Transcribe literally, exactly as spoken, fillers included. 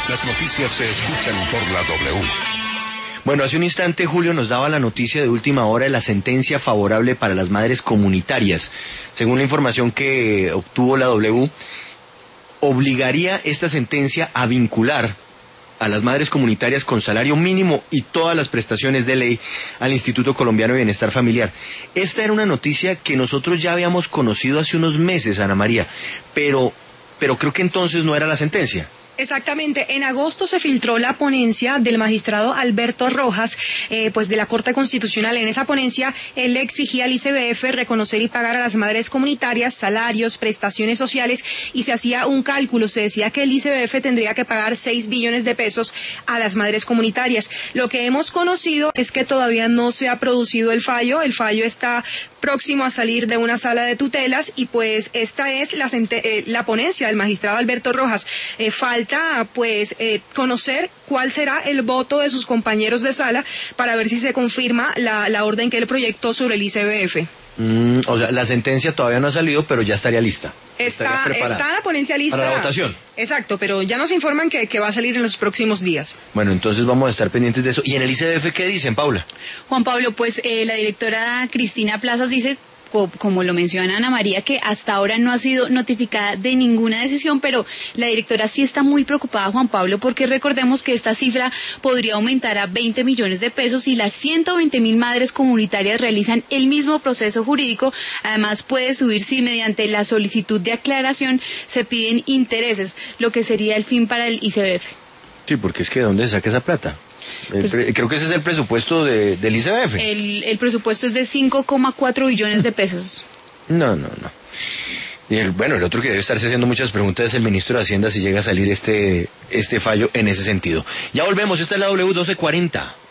Las noticias se escuchan por la W. Bueno, hace un instante Julio nos daba la noticia de última hora de la sentencia favorable para las madres comunitarias. Según la información que obtuvo la W, obligaría esta sentencia a vincular a las madres comunitarias con salario mínimo y todas las prestaciones de ley al Instituto Colombiano de Bienestar Familiar. Esta era una noticia que nosotros ya habíamos conocido hace unos meses, Ana María, pero, pero creo que entonces no era la sentencia. Exactamente, en agosto se filtró la ponencia del magistrado Alberto Rojas, eh, pues de la Corte Constitucional. En esa ponencia, él le exigía al I C B F reconocer y pagar a las madres comunitarias salarios, prestaciones sociales, y se hacía un cálculo, se decía que el I C B F tendría que pagar seis billones de pesos a las madres comunitarias. Lo que hemos conocido es que todavía no se ha producido el fallo, el fallo está próximo a salir de una sala de tutelas, y pues esta es la, eh, la ponencia del magistrado Alberto Rojas. Eh, falta pues eh, conocer cuál será el voto de sus compañeros de sala para ver si se confirma la, la orden que él proyectó sobre el I C B F. Mm, o sea, la sentencia todavía no ha salido, pero ya estaría lista. Está, está la ponencia lista. Para la votación. Exacto, pero ya nos informan que, que va a salir en los próximos días. Bueno, entonces vamos a estar pendientes de eso. ¿Y en el I C B F qué dicen, Paula? Juan Pablo, pues eh, la directora Cristina Plazas dice, como lo menciona Ana María, que hasta ahora no ha sido notificada de ninguna decisión, pero la directora sí está muy preocupada, Juan Pablo, porque recordemos que esta cifra podría aumentar a veinte millones de pesos y las ciento veinte mil madres comunitarias realizan el mismo proceso jurídico. Además puede subir si mediante la solicitud de aclaración se piden intereses, lo que sería el fin para el I C B F. Sí, porque es que ¿de dónde se saca esa plata? Pues, creo que ese es el presupuesto de, del I C B F. El, el presupuesto es de cinco coma cuatro billones de pesos. No, no, no. Y el, bueno, el otro que debe estarse haciendo muchas preguntas es el ministro de Hacienda si llega a salir este, este fallo en ese sentido. Ya volvemos, esta es la W doce cuarenta.